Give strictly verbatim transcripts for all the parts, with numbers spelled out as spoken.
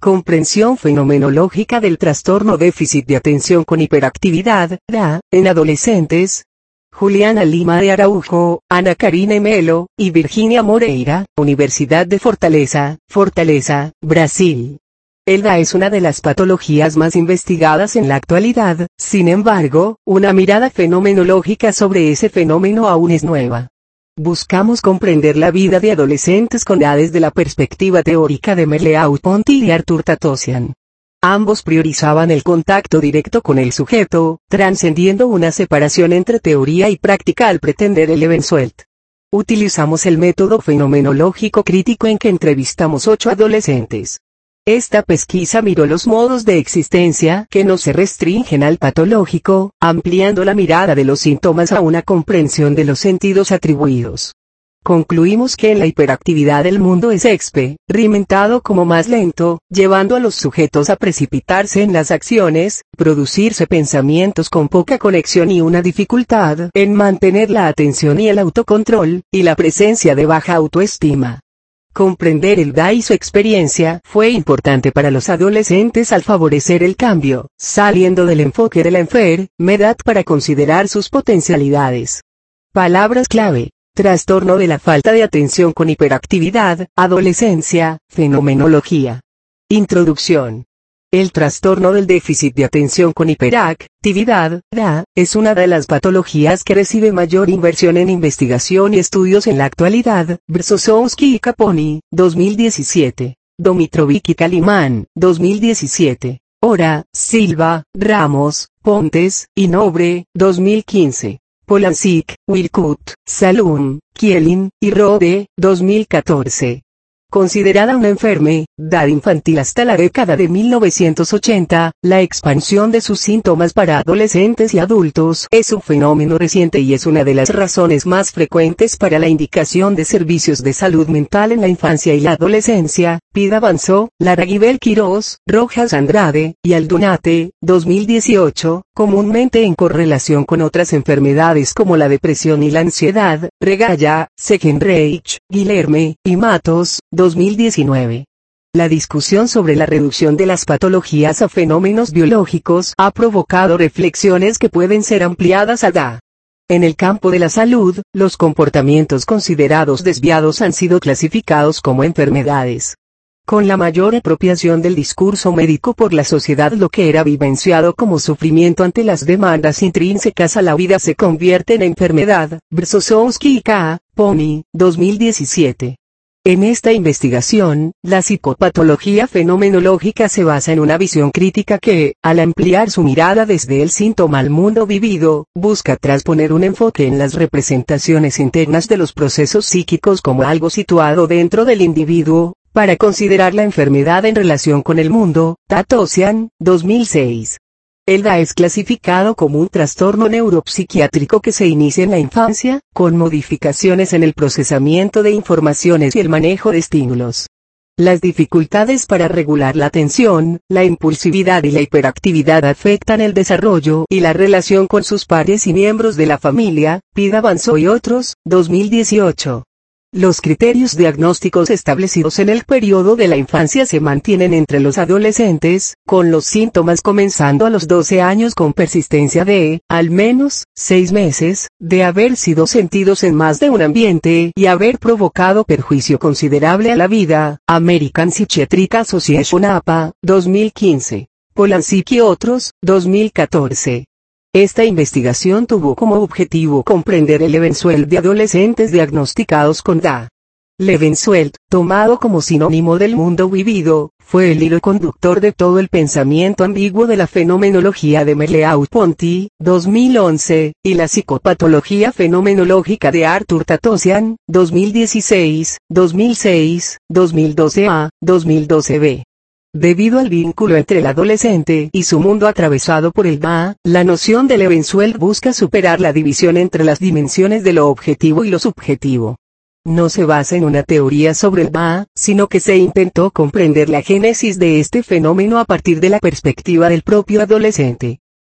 Comprensión fenomenológica del trastorno déficit de atención con hiperactividad, D A, en adolescentes. Juliana Lima de Araujo, Ana Karina Melo, y Virginia Moreira, Universidad de Fortaleza, Fortaleza, Brasil. El D A es una de las patologías más investigadas en la actualidad, sin embargo, una mirada fenomenológica sobre ese fenómeno aún es nueva. Buscamos comprender la vida de adolescentes con D A desde la perspectiva teórica de Merleau-Ponty y Arthur Tatosian. Ambos priorizaban el contacto directo con el sujeto, trascendiendo una separación entre teoría y práctica al pretender el Evensuelt. Utilizamos el método fenomenológico crítico en que entrevistamos ocho adolescentes. Esta pesquisa miró los modos de existencia que no se restringen al patológico, ampliando la mirada de los síntomas a una comprensión de los sentidos atribuidos. Concluimos que en la hiperactividad el mundo es experimentado como más lento, llevando a los sujetos a precipitarse en las acciones, producirse pensamientos con poca conexión y una dificultad en mantener la atención y el autocontrol, y la presencia de baja autoestima. Comprender el D A y su experiencia fue importante para los adolescentes al favorecer el cambio, saliendo del enfoque de la enfermedad para considerar sus potencialidades. Palabras clave: trastorno de la falta de atención con hiperactividad, adolescencia, fenomenología. Introducción. El trastorno del déficit de atención con hiperactividad, D A, es una de las patologías que recibe mayor inversión en investigación y estudios en la actualidad. Brzozowski y Caponi, dos mil diecisiete. Domitrovic y Calimán, dos mil diecisiete. Ora, Silva, Ramos, Pontes, y Nobre, dos mil quince. Polansik, Wilcott, Salum, Kielin, y Rode, dos mil catorce. Considerada una enfermedad infantil hasta la década de mil novecientos ochenta, la expansión de sus síntomas para adolescentes y adultos es un fenómeno reciente y es una de las razones más frecuentes para la indicación de servicios de salud mental en la infancia y la adolescencia. Pida Avanzó, Larraguibel Quirós, Rojas Andrade, y Aldunate, dos mil dieciocho, comúnmente en correlación con otras enfermedades como la depresión y la ansiedad. Regalla, Segenreich, Guilherme, y Matos, dos mil diecinueve. La discusión sobre la reducción de las patologías a fenómenos biológicos ha provocado reflexiones que pueden ser ampliadas a D A. En el campo de la salud, los comportamientos considerados desviados han sido clasificados como enfermedades. Con la mayor apropiación del discurso médico por la sociedad, lo que era vivenciado como sufrimiento ante las demandas intrínsecas a la vida se convierte en enfermedad. Brzozowski y Caponi, dos mil diecisiete. En esta investigación, la psicopatología fenomenológica se basa en una visión crítica que, al ampliar su mirada desde el síntoma al mundo vivido, busca trasponer un enfoque en las representaciones internas de los procesos psíquicos como algo situado dentro del individuo, para considerar la enfermedad en relación con el mundo. Tatosian, dos mil seis. El D A es clasificado como un trastorno neuropsiquiátrico que se inicia en la infancia, con modificaciones en el procesamiento de informaciones y el manejo de estímulos. Las dificultades para regular la atención, la impulsividad y la hiperactividad afectan el desarrollo y la relación con sus pares y miembros de la familia. Pida Avanzó y otros, dos mil dieciocho. Los criterios diagnósticos establecidos en el periodo de la infancia se mantienen entre los adolescentes, con los síntomas comenzando a los doce años con persistencia de, al menos, seis meses, de haber sido sentidos en más de un ambiente y haber provocado perjuicio considerable a la vida. American Psychiatric Association A P A, dos mil quince. Polansik y otros, dos mil catorce. Esta investigación tuvo como objetivo comprender el Evensuelt de adolescentes diagnosticados con D A. L'Evensuelt, tomado como sinónimo del mundo vivido, fue el hilo conductor de todo el pensamiento ambiguo de la fenomenología de Merleau-Ponty, dos mil once, y la psicopatología fenomenológica de Arthur Tatosian, dos mil dieciséis, dos mil seis, dos mil doce A, dos mil doce B. Debido al vínculo entre el adolescente y su mundo atravesado por el D A, la noción del Evensuelt busca superar la división entre las dimensiones de lo objetivo y lo subjetivo. No se basa en una teoría sobre el D A, sino que se intentó comprender la génesis de este fenómeno a partir de la perspectiva del propio adolescente.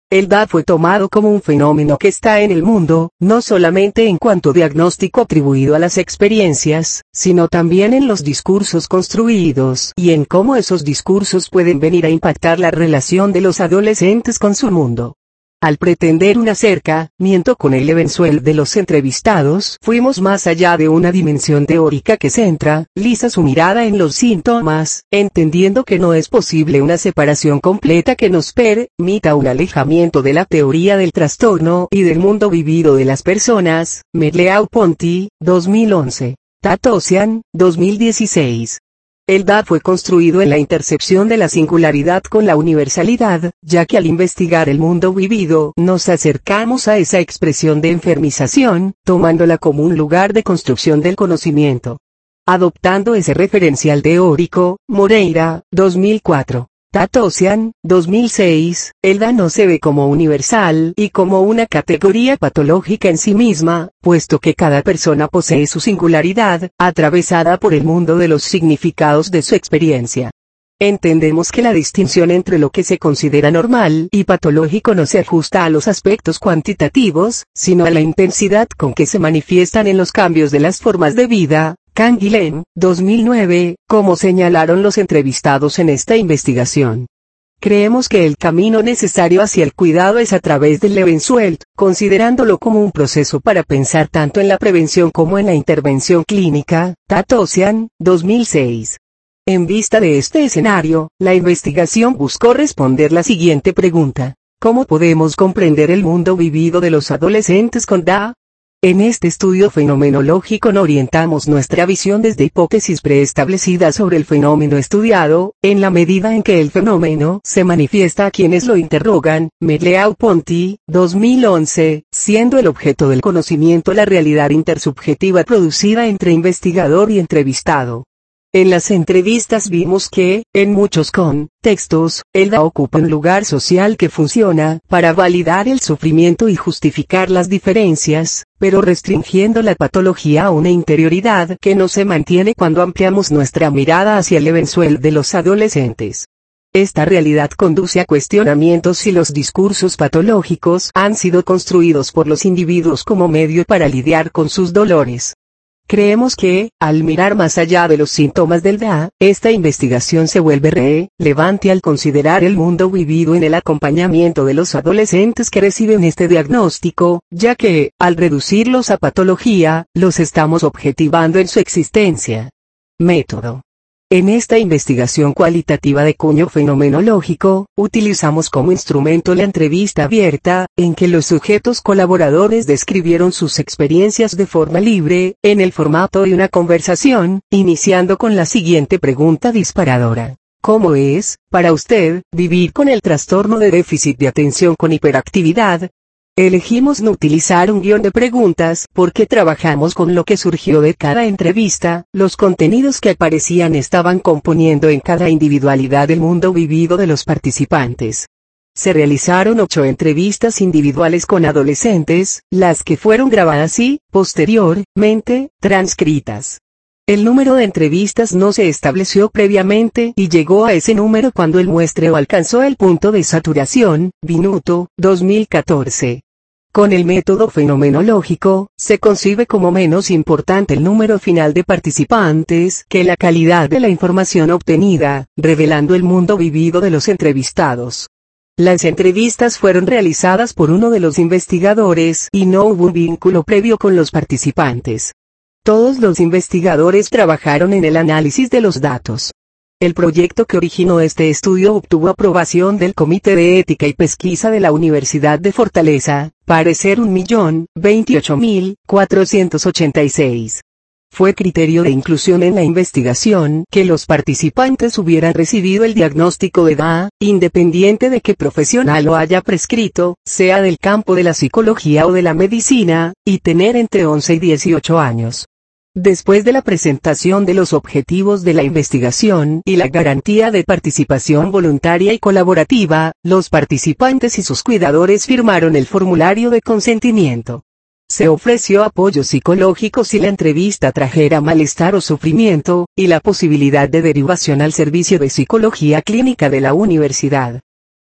El D A fue tomado como un fenómeno que está en el mundo, no solamente en cuanto diagnóstico atribuido a las experiencias, sino también en los discursos construidos y en cómo esos discursos pueden venir a impactar la relación de los adolescentes con su mundo. Al pretender un acercamiento con el eventual de los entrevistados, fuimos más allá de una dimensión teórica que centra, lisa su mirada en los síntomas, entendiendo que no es posible una separación completa que nos permita un alejamiento de la teoría del trastorno y del mundo vivido de las personas. Merleau-Ponty, dos mil once. Tatosian, dos mil dieciséis. El D A fue construido en la intercepción de la singularidad con la universalidad, ya que al investigar el mundo vivido, nos acercamos a esa expresión de enfermización, tomándola como un lugar de construcción del conocimiento. Adoptando ese referencial teórico, Moreira, dos mil cuatro. Tatosian, dos mil seis, el D A no se ve como universal y como una categoría patológica en sí misma, puesto que cada persona posee su singularidad, atravesada por el mundo de los significados de su experiencia. Entendemos que la distinción entre lo que se considera normal y patológico no se ajusta a los aspectos cuantitativos, sino a la intensidad con que se manifiestan en los cambios de las formas de vida. Canguilhem, dos mil nueve, como señalaron los entrevistados en esta investigación. Creemos que el camino necesario hacia el cuidado es a través del Lebenswelt, considerándolo como un proceso para pensar tanto en la prevención como en la intervención clínica. Tatosian, dos mil seis. En vista de este escenario, la investigación buscó responder la siguiente pregunta: ¿cómo podemos comprender el mundo vivido de los adolescentes con D A? En este estudio fenomenológico no orientamos nuestra visión desde hipótesis preestablecidas sobre el fenómeno estudiado, en la medida en que el fenómeno se manifiesta a quienes lo interrogan. Merleau-Ponty, dos mil once, siendo el objeto del conocimiento la realidad intersubjetiva producida entre investigador y entrevistado. En las entrevistas vimos que, en muchos contextos, el D A ocupa un lugar social que funciona para validar el sufrimiento y justificar las diferencias, pero restringiendo la patología a una interioridad que no se mantiene cuando ampliamos nuestra mirada hacia el eventual de los adolescentes. Esta realidad conduce a cuestionamientos si los discursos patológicos han sido construidos por los individuos como medio para lidiar con sus dolores. Creemos que, al mirar más allá de los síntomas del D A, esta investigación se vuelve relevante al considerar el mundo vivido en el acompañamiento de los adolescentes que reciben este diagnóstico, ya que, al reducirlos a patología, los estamos objetivando en su existencia. Método. En esta investigación cualitativa de cuño fenomenológico, utilizamos como instrumento la entrevista abierta, en que los sujetos colaboradores describieron sus experiencias de forma libre, en el formato de una conversación, iniciando con la siguiente pregunta disparadora: ¿cómo es, para usted, vivir con el trastorno de déficit de atención con hiperactividad? Elegimos no utilizar un guión de preguntas porque trabajamos con lo que surgió de cada entrevista. Los contenidos que aparecían estaban componiendo en cada individualidad el mundo vivido de los participantes. Se realizaron ocho entrevistas individuales con adolescentes, las que fueron grabadas y, posteriormente, transcritas. El número de entrevistas no se estableció previamente y llegó a ese número cuando el muestreo alcanzó el punto de saturación. Binuto, dos mil catorce. Con el método fenomenológico, se concibe como menos importante el número final de participantes que la calidad de la información obtenida, revelando el mundo vivido de los entrevistados. Las entrevistas fueron realizadas por uno de los investigadores y no hubo un vínculo previo con los participantes. Todos los investigadores trabajaron en el análisis de los datos. El proyecto que originó este estudio obtuvo aprobación del Comité de Ética y Pesquisa de la Universidad de Fortaleza, parecer un millón veintiocho mil cuatrocientos ochenta y seis. Fue criterio de inclusión en la investigación que los participantes hubieran recibido el diagnóstico de D A, independiente de qué profesional lo haya prescrito, sea del campo de la psicología o de la medicina, y tener entre once y dieciocho años. Después de la presentación de los objetivos de la investigación y la garantía de participación voluntaria y colaborativa, los participantes y sus cuidadores firmaron el formulario de consentimiento. Se ofreció apoyo psicológico si la entrevista trajera malestar o sufrimiento, y la posibilidad de derivación al servicio de psicología clínica de la universidad.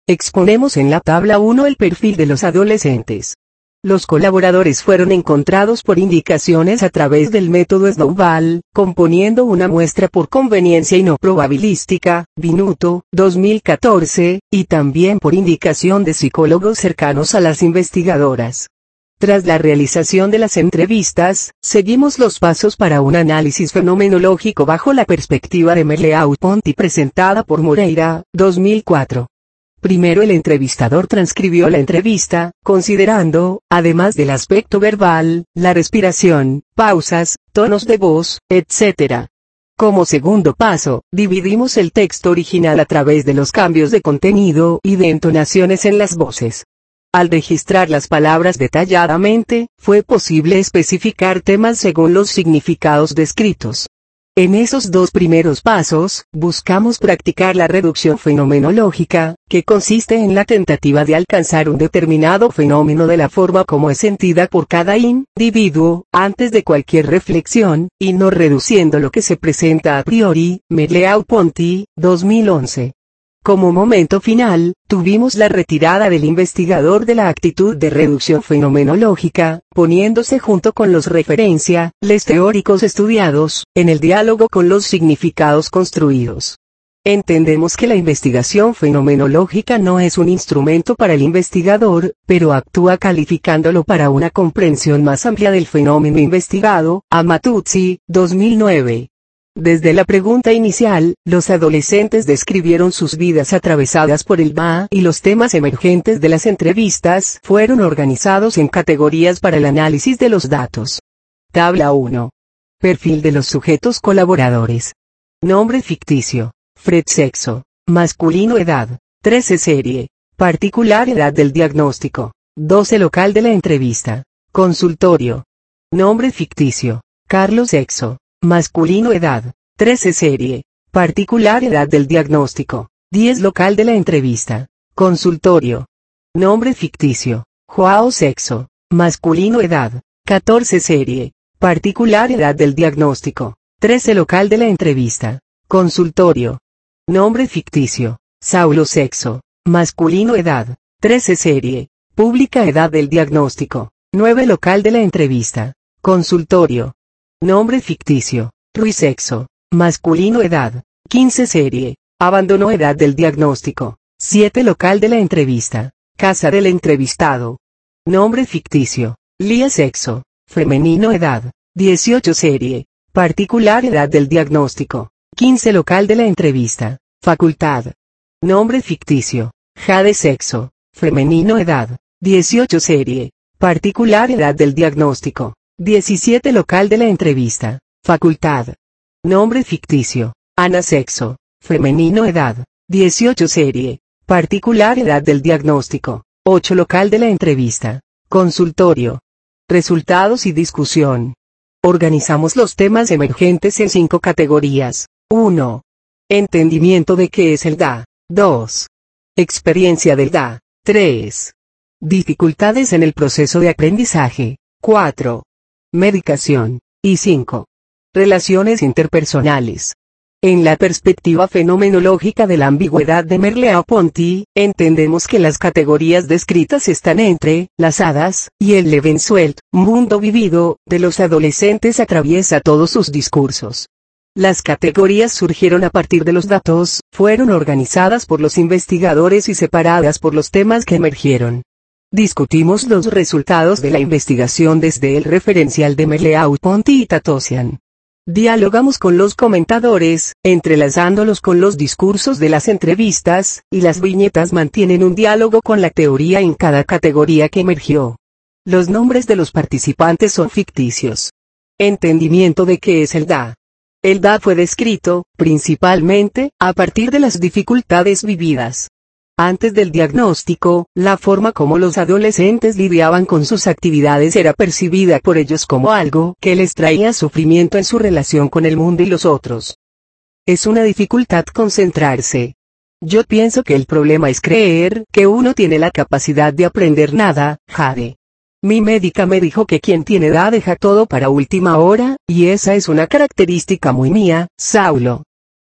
Exponemos en la tabla uno el perfil de los adolescentes. Los colaboradores fueron encontrados por indicaciones a través del método Snowball, componiendo una muestra por conveniencia y no probabilística, Binuto, dos mil catorce, y también por indicación de psicólogos cercanos a las investigadoras. Tras la realización de las entrevistas, seguimos los pasos para un análisis fenomenológico bajo la perspectiva de Merleau-Ponty presentada por Moreira, dos mil cuatro. Primero el entrevistador transcribió la entrevista, considerando, además del aspecto verbal, la respiración, pausas, tonos de voz, etcétera. Como segundo paso, dividimos el texto original a través de los cambios de contenido y de entonaciones en las voces. Al registrar las palabras detalladamente, fue posible especificar temas según los significados descritos. En esos dos primeros pasos, buscamos practicar la reducción fenomenológica, que consiste en la tentativa de alcanzar un determinado fenómeno de la forma como es sentida por cada individuo, antes de cualquier reflexión, y no reduciendo lo que se presenta a priori, Merleau-Ponty, dos mil once. Como momento final, tuvimos la retirada del investigador de la actitud de reducción fenomenológica, poniéndose junto con los referencia, les teóricos estudiados, en el diálogo con los significados construidos. Entendemos que la investigación fenomenológica no es un instrumento para el investigador, pero actúa calificándolo para una comprensión más amplia del fenómeno investigado, Amatuzzi, dos mil nueve. Desde la pregunta inicial, los adolescentes describieron sus vidas atravesadas por el B A y los temas emergentes de las entrevistas fueron organizados en categorías para el análisis de los datos. Tabla uno. Perfil de los sujetos colaboradores. Nombre ficticio. Fred sexo. Masculino edad. trece serie. Particular edad del diagnóstico. doce local de la entrevista. Consultorio. Nombre ficticio. Carlos sexo. Masculino edad. trece serie. Particular edad del diagnóstico. diez local de la entrevista. Consultorio. Nombre ficticio. Joao sexo. Masculino edad. catorce serie. Particular edad del diagnóstico. trece local de la entrevista. Consultorio. Nombre ficticio. Saulo sexo. Masculino edad. trece serie. Pública edad del diagnóstico. nueve local de la entrevista. Consultorio. Nombre ficticio. Ruiz sexo. Masculino edad. quince serie. Abandonó edad del diagnóstico. siete local de la entrevista. Casa del entrevistado. Nombre ficticio. Lía sexo. Femenino edad. dieciocho serie. Particular edad del diagnóstico. quince local de la entrevista. Facultad. Nombre ficticio. Jade sexo. Femenino edad. dieciocho serie. Particular edad del diagnóstico. diecisiete local de la entrevista. Facultad. Nombre ficticio. Ana sexo. Femenino edad. dieciocho serie. Particular edad del diagnóstico. ocho local de la entrevista. Consultorio. Resultados y discusión. Organizamos los temas emergentes en cinco categorías. uno. Entendimiento de qué es el D A. dos. Experiencia del D A. tres. Dificultades en el proceso de aprendizaje. cuatro. Medicación. Y cinco. Relaciones interpersonales. En la perspectiva fenomenológica de la ambigüedad de Merleau-Ponty, entendemos que las categorías descritas están entre las hadas y el Lebenswelt, mundo vivido, de los adolescentes atraviesa todos sus discursos. Las categorías surgieron a partir de los datos, fueron organizadas por los investigadores y separadas por los temas que emergieron. Discutimos los resultados de la investigación desde el referencial de Merleau-Ponty y Tatosian. Dialogamos con los comentadores, entrelazándolos con los discursos de las entrevistas, y las viñetas mantienen un diálogo con la teoría en cada categoría que emergió. Los nombres de los participantes son ficticios. Entendimiento de qué es el D A. El D A fue descrito, principalmente, a partir de las dificultades vividas. Antes del diagnóstico, la forma como los adolescentes lidiaban con sus actividades era percibida por ellos como algo que les traía sufrimiento en su relación con el mundo y los otros. Es una dificultad concentrarse. Yo pienso que el problema es creer que uno tiene la capacidad de aprender nada, Jade. Mi médica me dijo que quien tiene edad deja todo para última hora, y esa es una característica muy mía, Saulo.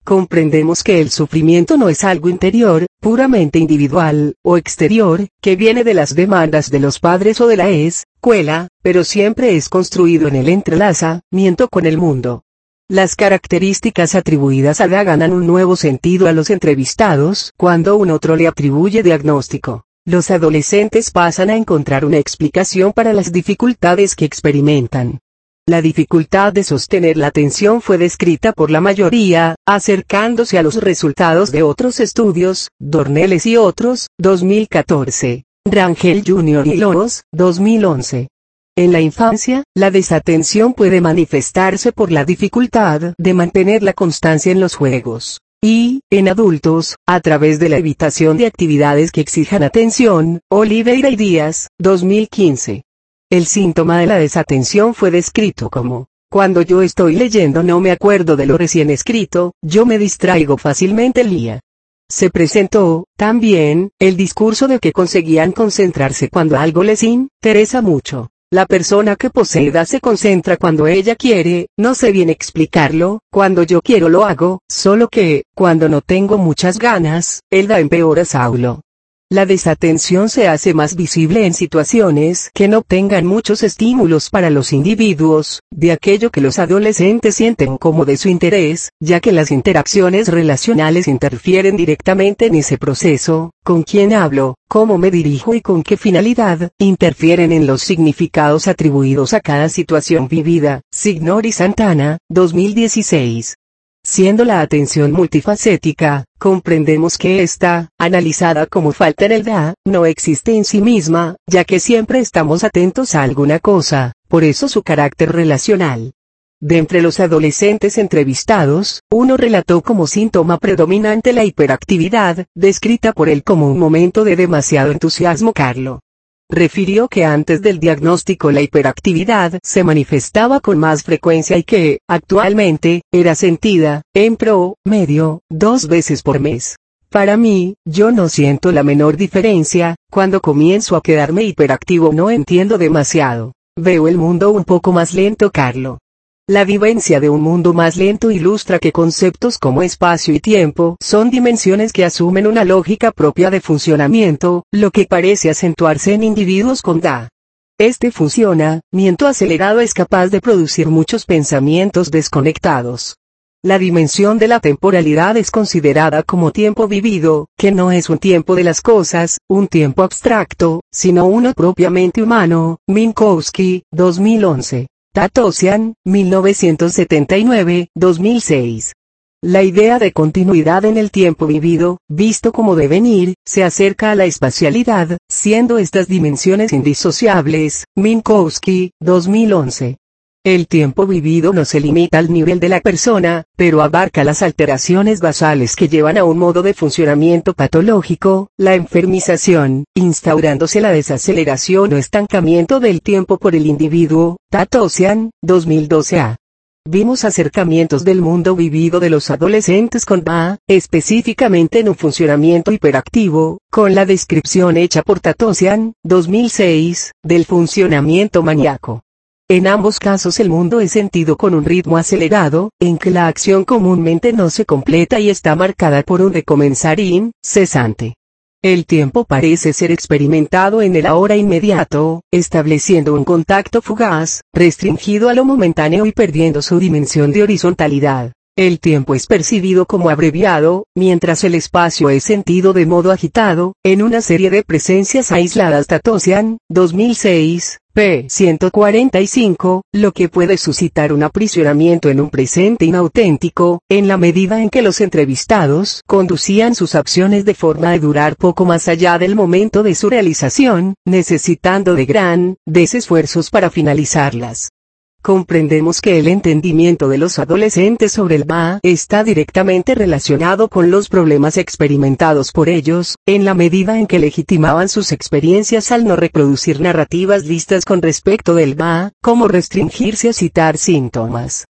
comprendemos que el sufrimiento no es algo interior, puramente individual, o exterior, que viene de las demandas de los padres o de la escuela, pero siempre es construido en el entrelazamiento con el mundo. Las características atribuidas a D A ganan un nuevo sentido a los entrevistados cuando un otro le atribuye diagnóstico. Los adolescentes pasan a encontrar una explicación para las dificultades que experimentan. La dificultad de sostener la atención fue descrita por la mayoría, acercándose a los resultados de otros estudios, Dornelles y otros, dos mil catorce, Rangel junior y Loos, dos mil once. En la infancia, la desatención puede manifestarse por la dificultad de mantener la constancia en los juegos. Y, en adultos, a través de la evitación de actividades que exijan atención, Oliveira y Díaz, dos mil quince. El síntoma de la desatención fue descrito como: cuando yo estoy leyendo no me acuerdo de lo recién escrito, yo me distraigo fácilmente Lía. Se presentó, también, el discurso de que conseguían concentrarse cuando algo les interesa mucho. La persona que posee D A se concentra cuando ella quiere, no sé bien explicarlo, cuando yo quiero lo hago, solo que, cuando no tengo muchas ganas, el D A empeora Saulo. La desatención se hace más visible en situaciones que no tengan muchos estímulos para los individuos, de aquello que los adolescentes sienten como de su interés, ya que las interacciones relacionales interfieren directamente en ese proceso, con quién hablo, cómo me dirijo y con qué finalidad, interfieren en los significados atribuidos a cada situación vivida. Signori Santana, dos mil dieciséis. Siendo la atención multifacética, comprendemos que esta, analizada como falta en el D A, no existe en sí misma, ya que siempre estamos atentos a alguna cosa, por eso su carácter relacional. De entre los adolescentes entrevistados, uno relató como síntoma predominante la hiperactividad, descrita por él como un momento de demasiado entusiasmo. Carlo refirió que antes del diagnóstico la hiperactividad se manifestaba con más frecuencia y que, actualmente, era sentida, en promedio, dos veces por mes. Para mí, yo no siento la menor diferencia, cuando comienzo a quedarme hiperactivo no entiendo demasiado. Veo el mundo un poco más lento. Carlo. La vivencia de un mundo más lento ilustra que conceptos como espacio y tiempo son dimensiones que asumen una lógica propia de funcionamiento, lo que parece acentuarse en individuos con D A. Este funcionamiento acelerado es capaz de producir muchos pensamientos desconectados. La dimensión de la temporalidad es considerada como tiempo vivido, que no es un tiempo de las cosas, un tiempo abstracto, sino uno propiamente humano. Minkowski, dos mil once. Tatosian, mil novecientos setenta y nueve, dos mil seis. La idea de continuidad en el tiempo vivido, visto como devenir, se acerca a la espacialidad, siendo estas dimensiones indisociables. Minkowski, dos mil once. El tiempo vivido no se limita al nivel de la persona, pero abarca las alteraciones basales que llevan a un modo de funcionamiento patológico, la enfermización, instaurándose la desaceleración o estancamiento del tiempo por el individuo. Tatosian, dos mil doce a. Vimos acercamientos del mundo vivido de los adolescentes con D A, específicamente en un funcionamiento hiperactivo, con la descripción hecha por Tatosian, dos mil seis, del funcionamiento maníaco. En ambos casos el mundo es sentido con un ritmo acelerado, en que la acción comúnmente no se completa y está marcada por un recomenzar incesante. El tiempo parece ser experimentado en el ahora inmediato, estableciendo un contacto fugaz, restringido a lo momentáneo y perdiendo su dimensión de horizontalidad. El tiempo es percibido como abreviado, mientras el espacio es sentido de modo agitado, en una serie de presencias aisladas. Tatosian, dos mil seis, p. ciento cuarenta y cinco, lo que puede suscitar un aprisionamiento en un presente inauténtico, en la medida en que los entrevistados conducían sus acciones de forma de durar poco más allá del momento de su realización, necesitando de grandes esfuerzos para finalizarlas. Comprendemos que el entendimiento de los adolescentes sobre el D A está directamente relacionado con los problemas experimentados por ellos, en la medida en que legitimaban sus experiencias al no reproducir narrativas listas con respecto del D A, como restringirse a citar síntomas.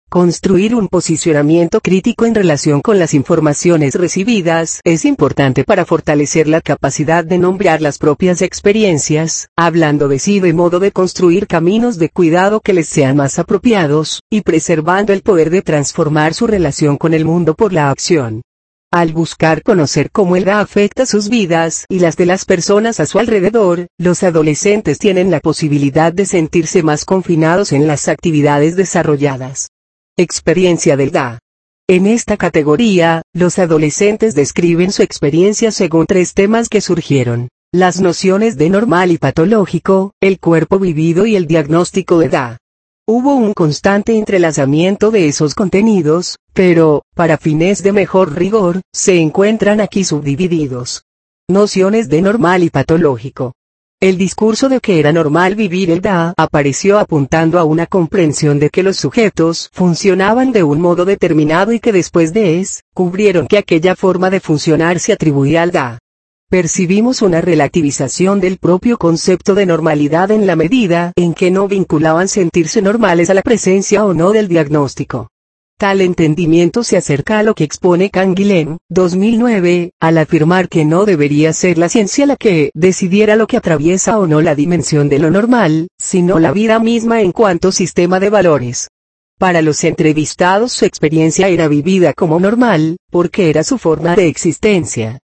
Construir un posicionamiento crítico en relación con las informaciones recibidas es importante para fortalecer la capacidad de nombrar las propias experiencias, hablando de sí de modo de construir caminos de cuidado que les sean más apropiados, y preservando el poder de transformar su relación con el mundo por la acción. Al buscar conocer cómo el D A afecta sus vidas y las de las personas a su alrededor, los adolescentes tienen la posibilidad de sentirse más confinados en las actividades desarrolladas. Experiencia del D A. En esta categoría, los adolescentes describen su experiencia según tres temas que surgieron: las nociones de normal y patológico, el cuerpo vivido y el diagnóstico de D A. Hubo un constante entrelazamiento de esos contenidos, pero, para fines de mejor rigor, se encuentran aquí subdivididos. Nociones de normal y patológico. El discurso de que era normal vivir el D A apareció apuntando a una comprensión de que los sujetos funcionaban de un modo determinado y que después de eso, cubrieron que aquella forma de funcionar se atribuía al D A. Percibimos una relativización del propio concepto de normalidad en la medida en que no vinculaban sentirse normales a la presencia o no del diagnóstico. Tal entendimiento se acerca a lo que expone Canguilhem, dos mil nueve, al afirmar que no debería ser la ciencia la que decidiera lo que atraviesa o no la dimensión de lo normal, sino la vida misma en cuanto sistema de valores. Para los entrevistados su experiencia era vivida como normal, porque era su forma de existencia.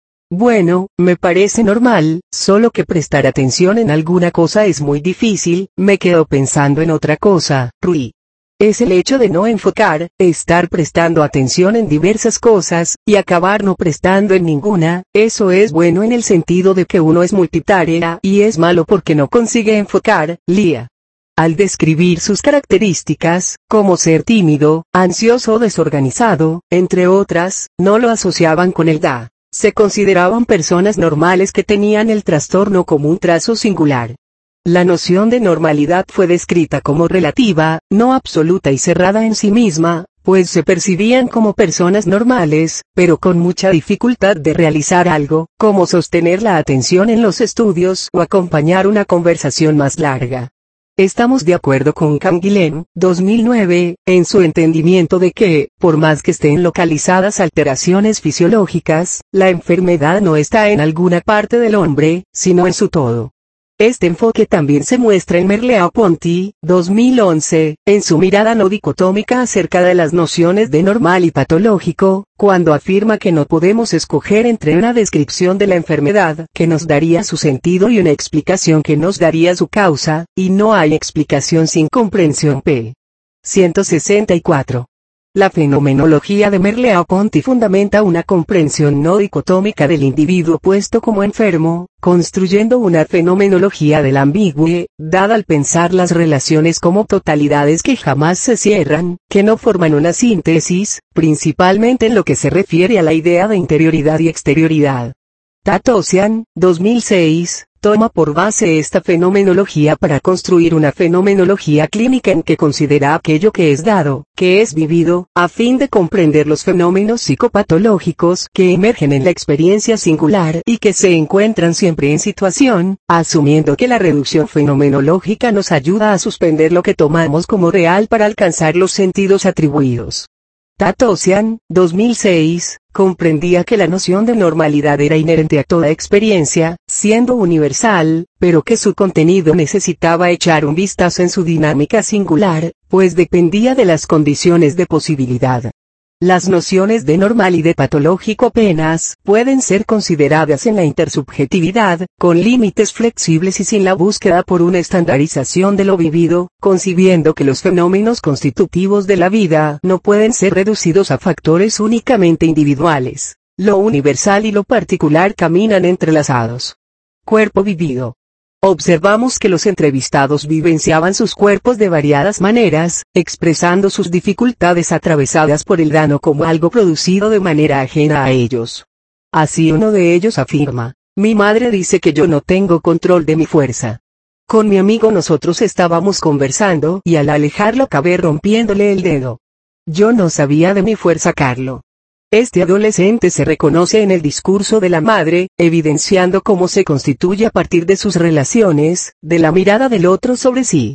Bueno, me parece normal, solo que prestar atención en alguna cosa es muy difícil, me quedo pensando en otra cosa, Rui. Es el hecho de no enfocar, estar prestando atención en diversas cosas, y acabar no prestando en ninguna. Eso es bueno en el sentido de que uno es multitarea, y es malo porque no consigue enfocar, Lía. Al describir sus características, como ser tímido, ansioso o desorganizado, entre otras, no lo asociaban con el D A. Se consideraban personas normales que tenían el trastorno como un trazo singular. La noción de normalidad fue descrita como relativa, no absoluta y cerrada en sí misma, pues se percibían como personas normales, pero con mucha dificultad de realizar algo, como sostener la atención en los estudios o acompañar una conversación más larga. Estamos de acuerdo con Canguilhem, dos mil nueve, en su entendimiento de que, por más que estén localizadas alteraciones fisiológicas, la enfermedad no está en alguna parte del hombre, sino en su todo. Este enfoque también se muestra en Merleau-Ponty, dos mil once, en su mirada no dicotómica acerca de las nociones de normal y patológico, cuando afirma que no podemos escoger entre una descripción de la enfermedad que nos daría su sentido y una explicación que nos daría su causa, y no hay explicación sin comprensión. P. ciento sesenta y cuatro. La fenomenología de Merleau-Ponty fundamenta una comprensión no dicotómica del individuo puesto como enfermo, construyendo una fenomenología del ambigüe, dada al pensar las relaciones como totalidades que jamás se cierran, que no forman una síntesis, principalmente en lo que se refiere a la idea de interioridad y exterioridad. Tatosian, dos mil seis, toma por base esta fenomenología para construir una fenomenología clínica en que considera aquello que es dado, que es vivido, a fin de comprender los fenómenos psicopatológicos que emergen en la experiencia singular y que se encuentran siempre en situación, asumiendo que la reducción fenomenológica nos ayuda a suspender lo que tomamos como real para alcanzar los sentidos atribuidos. Tatosian, dos mil seis, comprendía que la noción de normalidad era inherente a toda experiencia, siendo universal, pero que su contenido necesitaba echar un vistazo en su dinámica singular, pues dependía de las condiciones de posibilidad. Las nociones de normal y de patológico apenas pueden ser consideradas en la intersubjetividad, con límites flexibles y sin la búsqueda por una estandarización de lo vivido, concibiendo que los fenómenos constitutivos de la vida no pueden ser reducidos a factores únicamente individuales. Lo universal y lo particular caminan entrelazados. Cuerpo vivido. Observamos que los entrevistados vivenciaban sus cuerpos de variadas maneras, expresando sus dificultades atravesadas por el dano como algo producido de manera ajena a ellos. Así uno de ellos afirma: mi madre dice que yo no tengo control de mi fuerza. Con mi amigo nosotros estábamos conversando y al alejarlo acabé rompiéndole el dedo. Yo no sabía de mi fuerza, Carlo. Este adolescente se reconoce en el discurso de la madre, evidenciando cómo se constituye a partir de sus relaciones, de la mirada del otro sobre sí.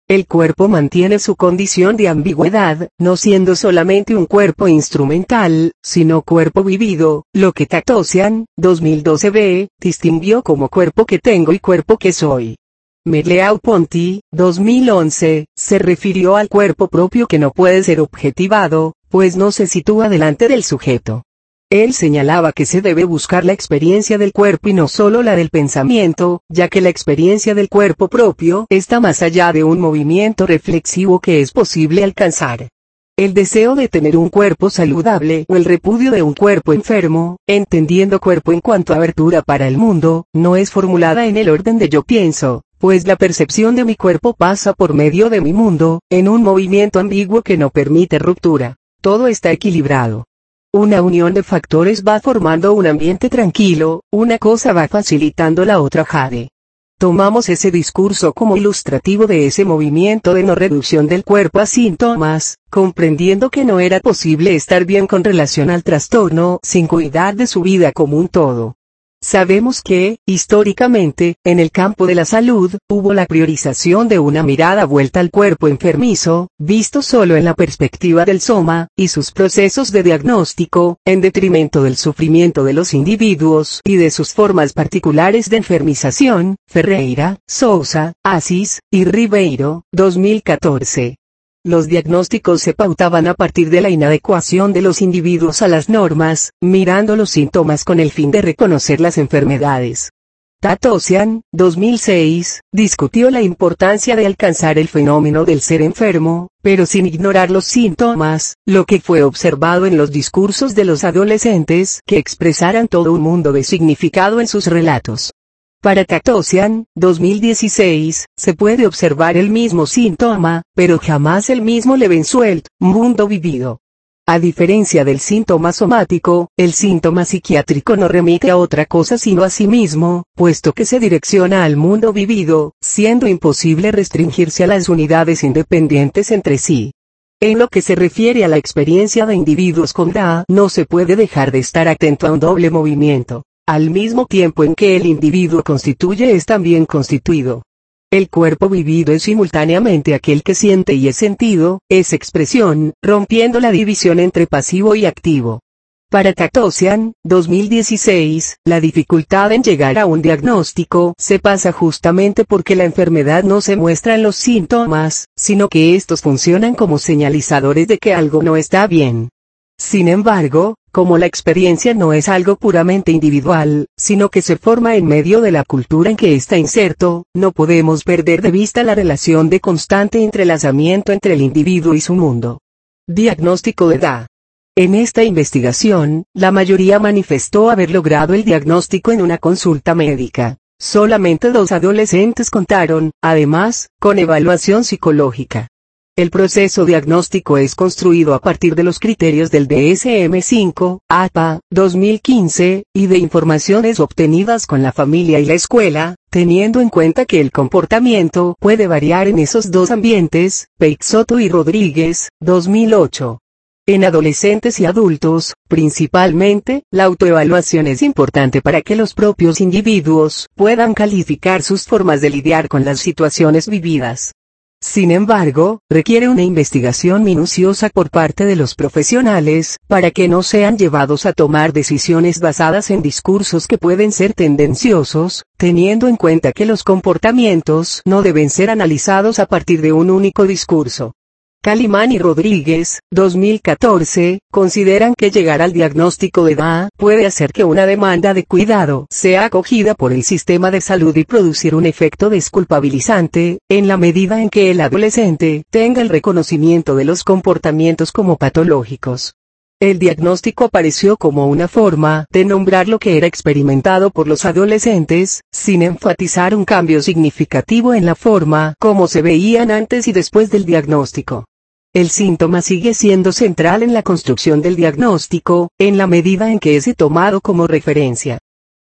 El cuerpo mantiene su condición de ambigüedad, no siendo solamente un cuerpo instrumental, sino cuerpo vivido, lo que Tatosian, dos mil doce b, distinguió como cuerpo que tengo y cuerpo que soy. Merleau-Ponty, dos mil once, se refirió al cuerpo propio que no puede ser objetivado, pues no se sitúa delante del sujeto. Él señalaba que se debe buscar la experiencia del cuerpo y no solo la del pensamiento, ya que la experiencia del cuerpo propio está más allá de un movimiento reflexivo que es posible alcanzar. El deseo de tener un cuerpo saludable o el repudio de un cuerpo enfermo, entendiendo cuerpo en cuanto a abertura para el mundo, no es formulada en el orden de yo pienso, pues la percepción de mi cuerpo pasa por medio de mi mundo, en un movimiento ambiguo que no permite ruptura. Todo está equilibrado. Una unión de factores va formando un ambiente tranquilo, una cosa va facilitando la otra. Jade. Tomamos ese discurso como ilustrativo de ese movimiento de no reducción del cuerpo a síntomas, comprendiendo que no era posible estar bien con relación al trastorno sin cuidar de su vida como un todo. Sabemos que, históricamente, en el campo de la salud, hubo la priorización de una mirada vuelta al cuerpo enfermizo, visto solo en la perspectiva del soma, y sus procesos de diagnóstico, en detrimento del sufrimiento de los individuos y de sus formas particulares de enfermización. Ferreira, Sousa, Assis, y Ribeiro, dos mil catorce. Los diagnósticos se pautaban a partir de la inadecuación de los individuos a las normas, mirando los síntomas con el fin de reconocer las enfermedades. Tatosian, dos mil seis, discutió la importancia de alcanzar el fenómeno del ser enfermo, pero sin ignorar los síntomas, lo que fue observado en los discursos de los adolescentes que expresaran todo un mundo de significado en sus relatos. Para Tatosian, dos mil dieciséis, se puede observar el mismo síntoma, pero jamás el mismo Lebenswelt, mundo vivido. A diferencia del síntoma somático, el síntoma psiquiátrico no remite a otra cosa sino a sí mismo, puesto que se direcciona al mundo vivido, siendo imposible restringirse a las unidades independientes entre sí. En lo que se refiere a la experiencia de individuos con D A, no se puede dejar de estar atento a un doble movimiento. Al mismo tiempo en que el individuo constituye es también constituido. El cuerpo vivido es simultáneamente aquel que siente y es sentido, es expresión, rompiendo la división entre pasivo y activo. Para Tatosian, dos mil dieciséis, la dificultad en llegar a un diagnóstico se pasa justamente porque la enfermedad no se muestra en los síntomas, sino que estos funcionan como señalizadores de que algo no está bien. Sin embargo, como la experiencia no es algo puramente individual, sino que se forma en medio de la cultura en que está inserto, no podemos perder de vista la relación de constante entrelazamiento entre el individuo y su mundo. Diagnóstico de D A. En esta investigación, la mayoría manifestó haber logrado el diagnóstico en una consulta médica. Solamente dos adolescentes contaron, además, con evaluación psicológica. El proceso diagnóstico es construido a partir de los criterios del D S M cinco, A P A, dos mil quince, y de informaciones obtenidas con la familia y la escuela, teniendo en cuenta que el comportamiento puede variar en esos dos ambientes. Peixoto y Rodríguez, dos mil ocho. En adolescentes y adultos, principalmente, la autoevaluación es importante para que los propios individuos puedan calificar sus formas de lidiar con las situaciones vividas. Sin embargo, requiere una investigación minuciosa por parte de los profesionales, para que no sean llevados a tomar decisiones basadas en discursos que pueden ser tendenciosos, teniendo en cuenta que los comportamientos no deben ser analizados a partir de un único discurso. Calimán y Rodríguez, dos mil catorce, consideran que llegar al diagnóstico de D A puede hacer que una demanda de cuidado sea acogida por el sistema de salud y producir un efecto desculpabilizante, en la medida en que el adolescente tenga el reconocimiento de los comportamientos como patológicos. El diagnóstico apareció como una forma de nombrar lo que era experimentado por los adolescentes, sin enfatizar un cambio significativo en la forma como se veían antes y después del diagnóstico. El síntoma sigue siendo central en la construcción del diagnóstico, en la medida en que es tomado como referencia.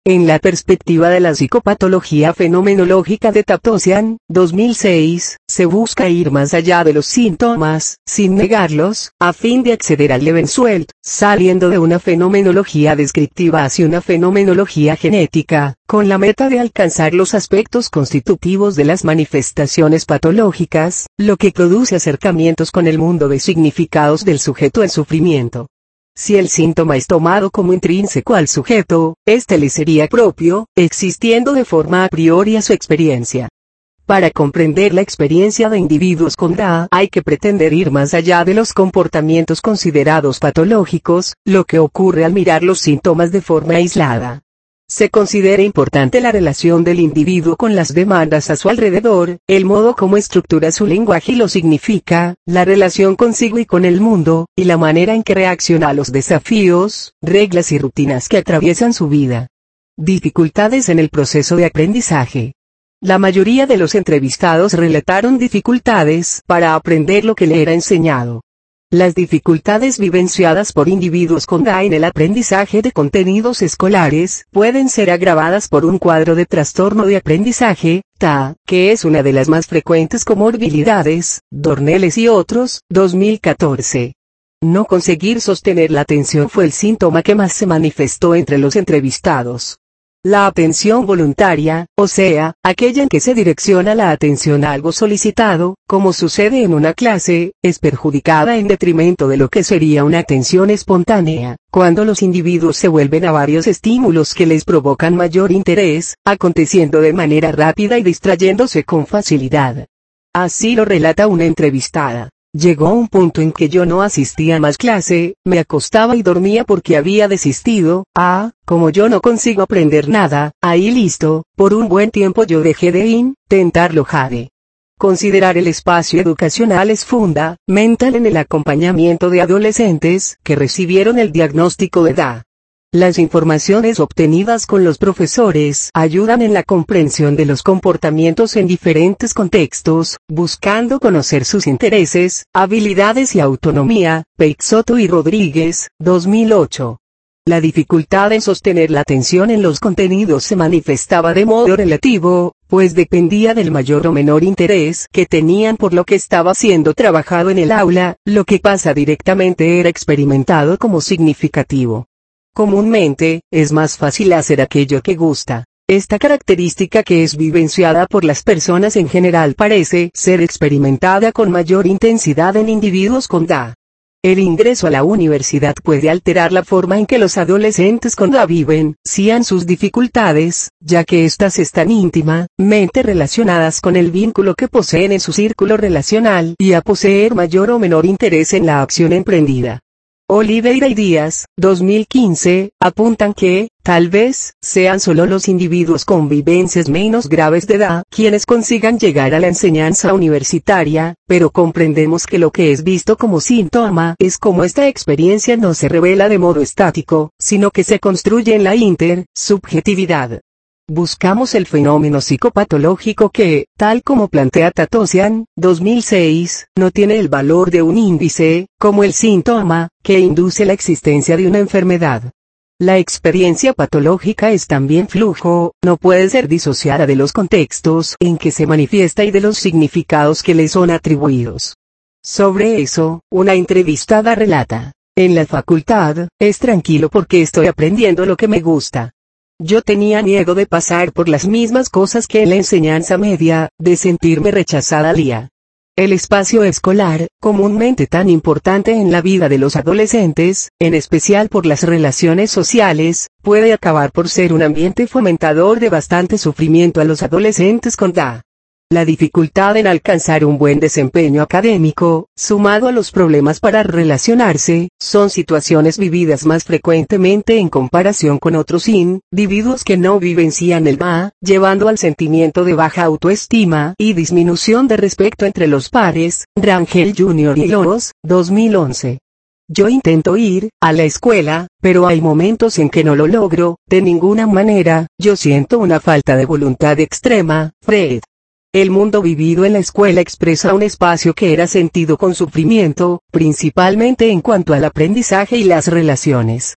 En la perspectiva de la psicopatología fenomenológica de Tatosian, dos mil seis, se busca ir más allá de los síntomas, sin negarlos, a fin de acceder al Lebenswelt, saliendo de una fenomenología descriptiva hacia una fenomenología genética, con la meta de alcanzar los aspectos constitutivos de las manifestaciones patológicas, lo que produce acercamientos con el mundo de significados del sujeto en sufrimiento. Si el síntoma es tomado como intrínseco al sujeto, éste le sería propio, existiendo de forma a priori a su experiencia. Para comprender la experiencia de individuos con D A, hay que pretender ir más allá de los comportamientos considerados patológicos, lo que ocurre al mirar los síntomas de forma aislada. Se considera importante la relación del individuo con las demandas a su alrededor, el modo como estructura su lenguaje y lo significa, la relación consigo y con el mundo, y la manera en que reacciona a los desafíos, reglas y rutinas que atraviesan su vida. Dificultades en el proceso de aprendizaje. La mayoría de los entrevistados relataron dificultades para aprender lo que le era enseñado. Las dificultades vivenciadas por individuos con D A en el aprendizaje de contenidos escolares pueden ser agravadas por un cuadro de trastorno de aprendizaje, T A, que es una de las más frecuentes comorbilidades, Dornelles y otros, dos mil catorce. No conseguir sostener la atención fue el síntoma que más se manifestó entre los entrevistados. La atención voluntaria, o sea, aquella en que se direcciona la atención a algo solicitado, como sucede en una clase, es perjudicada en detrimento de lo que sería una atención espontánea, cuando los individuos se vuelven a varios estímulos que les provocan mayor interés, aconteciendo de manera rápida y distrayéndose con facilidad. Así lo relata una entrevistada. Llegó un punto en que yo no asistía a más clase, me acostaba y dormía porque había desistido. Ah, como yo no consigo aprender nada, ahí listo, por un buen tiempo yo dejé de intentarlo. Jade. Considerar el espacio educacional es fundamental en el acompañamiento de adolescentes que recibieron el diagnóstico de D A. Las informaciones obtenidas con los profesores ayudan en la comprensión de los comportamientos en diferentes contextos, buscando conocer sus intereses, habilidades y autonomía. Peixoto y Rodríguez, dos mil ocho. La dificultad en sostener la atención en los contenidos se manifestaba de modo relativo, pues dependía del mayor o menor interés que tenían por lo que estaba siendo trabajado en el aula. Lo que pasa directamente era experimentado como significativo. Comúnmente, es más fácil hacer aquello que gusta. Esta característica, que es vivenciada por las personas en general, parece ser experimentada con mayor intensidad en individuos con D A. El ingreso a la universidad puede alterar la forma en que los adolescentes con D A viven, sean sus dificultades, ya que éstas están íntimamente relacionadas con el vínculo que poseen en su círculo relacional y a poseer mayor o menor interés en la acción emprendida. Oliveira y Díaz, dos mil quince, apuntan que, tal vez, sean solo los individuos con vivencias menos graves de D A quienes consigan llegar a la enseñanza universitaria, pero comprendemos que lo que es visto como síntoma es como esta experiencia no se revela de modo estático, sino que se construye en la intersubjetividad. Buscamos el fenómeno psicopatológico que, tal como plantea Tatosian, dos mil seis, no tiene el valor de un índice, como el síntoma, que induce la existencia de una enfermedad. La experiencia patológica es también flujo, no puede ser disociada de los contextos en que se manifiesta y de los significados que le son atribuidos. Sobre eso, una entrevistada relata: en la facultad, es tranquilo porque estoy aprendiendo lo que me gusta. Yo tenía miedo de pasar por las mismas cosas que en la enseñanza media, de sentirme rechazada al día. El espacio escolar, comúnmente tan importante en la vida de los adolescentes, en especial por las relaciones sociales, puede acabar por ser un ambiente fomentador de bastante sufrimiento a los adolescentes con D A. La dificultad en alcanzar un buen desempeño académico, sumado a los problemas para relacionarse, son situaciones vividas más frecuentemente en comparación con otros individuos que no vivencian el D A, llevando al sentimiento de baja autoestima y disminución de respeto entre los pares. Rangel junior y Los, dos mil once. Yo intento ir a la escuela, pero hay momentos en que no lo logro, de ninguna manera. Yo siento una falta de voluntad extrema. Fred. El mundo vivido en la escuela expresa un espacio que era sentido con sufrimiento, principalmente en cuanto al aprendizaje y las relaciones.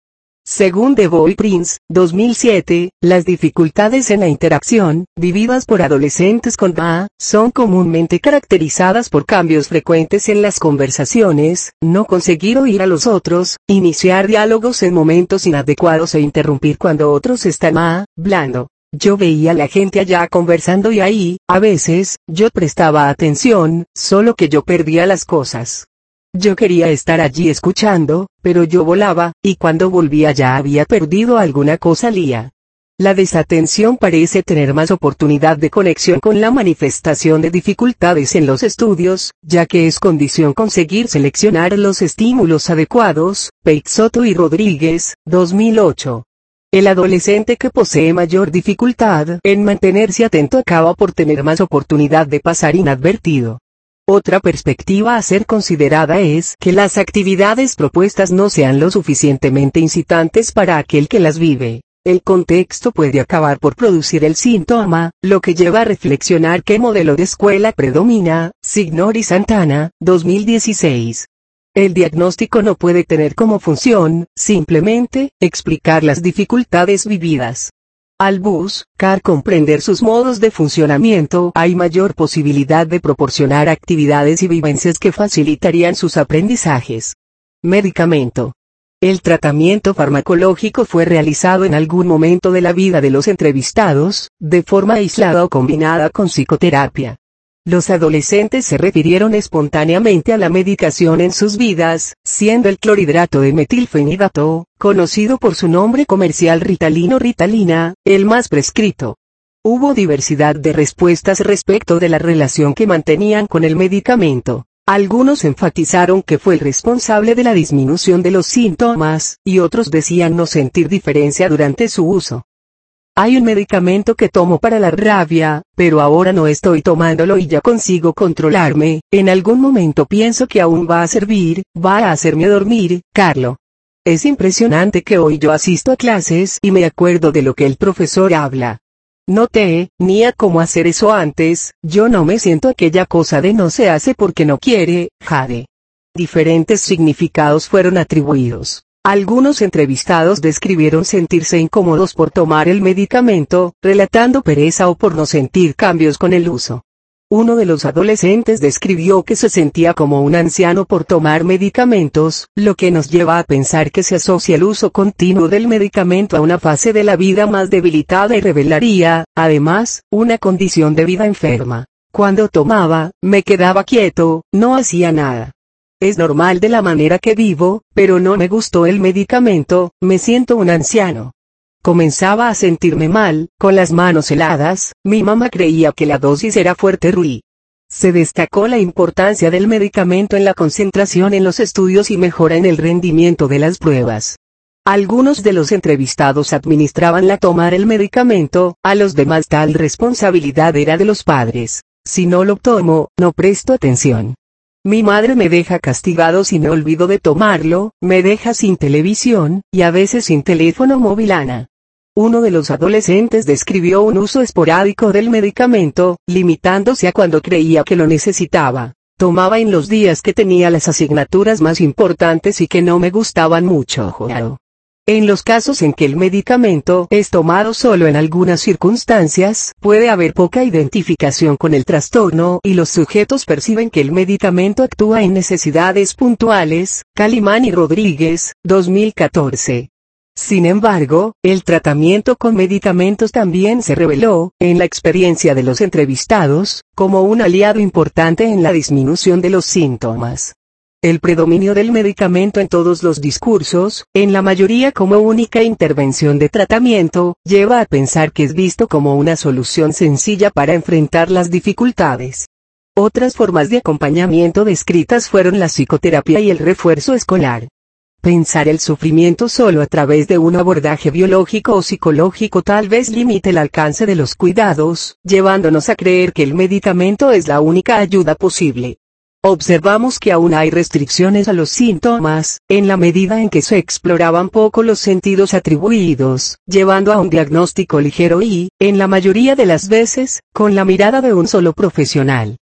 Según The Boy Prince, dos mil siete, las dificultades en la interacción, vividas por adolescentes con D A, son comúnmente caracterizadas por cambios frecuentes en las conversaciones, no conseguir oír a los otros, iniciar diálogos en momentos inadecuados e interrumpir cuando otros están hablando. Yo veía a la gente allá conversando y ahí, a veces, yo prestaba atención, solo que yo perdía las cosas. Yo quería estar allí escuchando, pero yo volaba, y cuando volvía ya había perdido alguna cosa lía. La desatención parece tener más oportunidad de conexión con la manifestación de dificultades en los estudios, ya que es condición conseguir seleccionar los estímulos adecuados. Peixoto y Rodríguez, dos mil ocho. El adolescente que posee mayor dificultad en mantenerse atento acaba por tener más oportunidad de pasar inadvertido. Otra perspectiva a ser considerada es que las actividades propuestas no sean lo suficientemente incitantes para aquel que las vive. El contexto puede acabar por producir el síntoma, lo que lleva a reflexionar qué modelo de escuela predomina. Signori Santana, dos mil dieciséis. El diagnóstico no puede tener como función, simplemente, explicar las dificultades vividas. Al buscar comprender sus modos de funcionamiento, hay mayor posibilidad de proporcionar actividades y vivencias que facilitarían sus aprendizajes. Medicamento. El tratamiento farmacológico fue realizado en algún momento de la vida de los entrevistados, de forma aislada o combinada con psicoterapia. Los adolescentes se refirieron espontáneamente a la medicación en sus vidas, siendo el clorhidrato de metilfenidato, conocido por su nombre comercial Ritalin o Ritalina, el más prescrito. Hubo diversidad de respuestas respecto de la relación que mantenían con el medicamento. Algunos enfatizaron que fue el responsable de la disminución de los síntomas, y otros decían no sentir diferencia durante su uso. Hay un medicamento que tomo para la rabia, pero ahora no estoy tomándolo y ya consigo controlarme. En algún momento pienso que aún va a servir, va a hacerme dormir. Carlo. Es impresionante que hoy yo asisto a clases y me acuerdo de lo que el profesor habla. No tenía cómo hacer eso antes, yo no me siento aquella cosa de no se hace porque no quiere. Jade. Diferentes significados fueron atribuidos. Algunos entrevistados describieron sentirse incómodos por tomar el medicamento, relatando pereza o por no sentir cambios con el uso. Uno de los adolescentes describió que se sentía como un anciano por tomar medicamentos, lo que nos lleva a pensar que se asocia el uso continuo del medicamento a una fase de la vida más debilitada y revelaría, además, una condición de vida enferma. Cuando tomaba, me quedaba quieto, no hacía nada. Es normal de la manera que vivo, pero no me gustó el medicamento, me siento un anciano. Comenzaba a sentirme mal, con las manos heladas, mi mamá creía que la dosis era fuerte. Rui. Se destacó la importancia del medicamento en la concentración en los estudios y mejora en el rendimiento de las pruebas. Algunos de los entrevistados administraban la tomar el medicamento, a los demás tal responsabilidad era de los padres. Si no lo tomo, no presto atención. Mi madre me deja castigado si me olvido de tomarlo, me deja sin televisión, y a veces sin teléfono móvil. Ana. Uno de los adolescentes describió un uso esporádico del medicamento, limitándose a cuando creía que lo necesitaba. Tomaba en los días que tenía las asignaturas más importantes y que no me gustaban mucho. Claro. En los casos en que el medicamento es tomado solo en algunas circunstancias, puede haber poca identificación con el trastorno y los sujetos perciben que el medicamento actúa en necesidades puntuales. Calimán y Rodríguez, dos mil catorce. Sin embargo, el tratamiento con medicamentos también se reveló, en la experiencia de los entrevistados, como un aliado importante en la disminución de los síntomas. El predominio del medicamento en todos los discursos, en la mayoría como única intervención de tratamiento, lleva a pensar que es visto como una solución sencilla para enfrentar las dificultades. Otras formas de acompañamiento descritas fueron la psicoterapia y el refuerzo escolar. Pensar el sufrimiento solo a través de un abordaje biológico o psicológico tal vez limite el alcance de los cuidados, llevándonos a creer que el medicamento es la única ayuda posible. Observamos que aún hay restricciones a los síntomas, en la medida en que se exploraban poco los sentidos atribuidos, llevando a un diagnóstico ligero y, en la mayoría de las veces, con la mirada de un solo profesional.